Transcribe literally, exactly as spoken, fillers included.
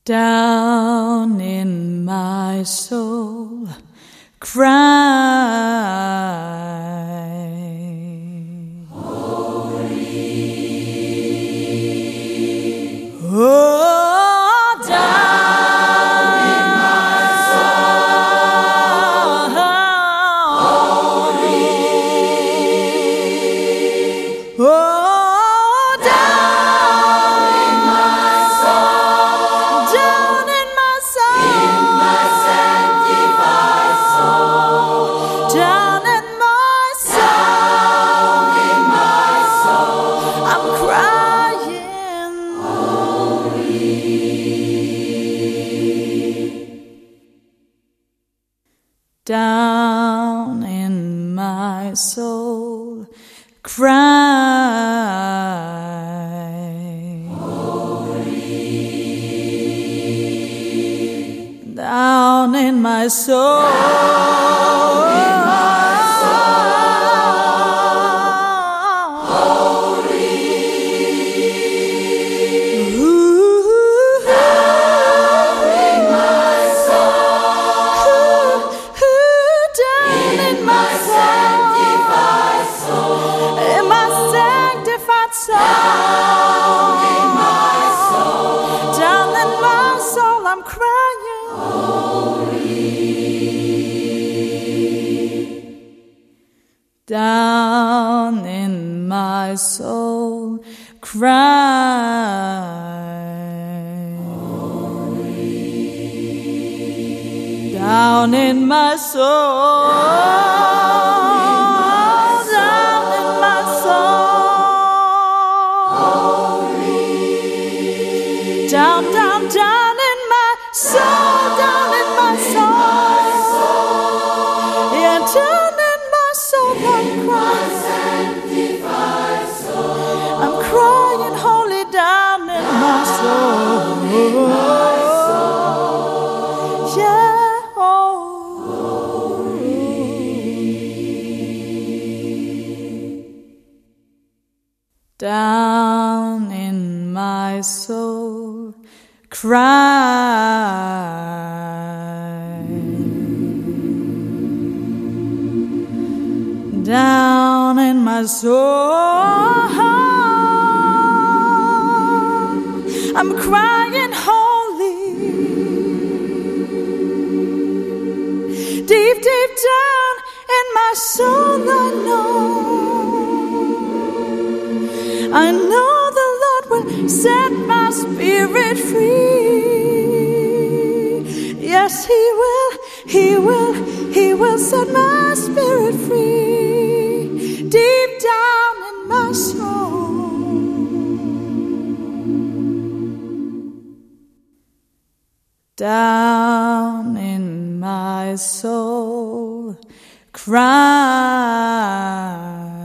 down in my soul, cry. Holy. Oh, down in my soul, holy. Oh, down in my soul, cry. Holy. Down in my soul, down in my soul, down in my soul, I'm crying. Holy. Down in my soul, cry. Holy. Down in my soul. Down, down, down in my soul, down in my soul, yeah, down in my soul, I'm crying, I'm crying, holy, down in my soul, yeah, holy. Down in my soul, cry. Down in my soul, I'm crying, holy. Deep, deep down in my soul, I know, I know the Lord will set my spirit free. Yes, He will, He will, He will set my spirit free. Deep down in my soul, down in my soul, cry.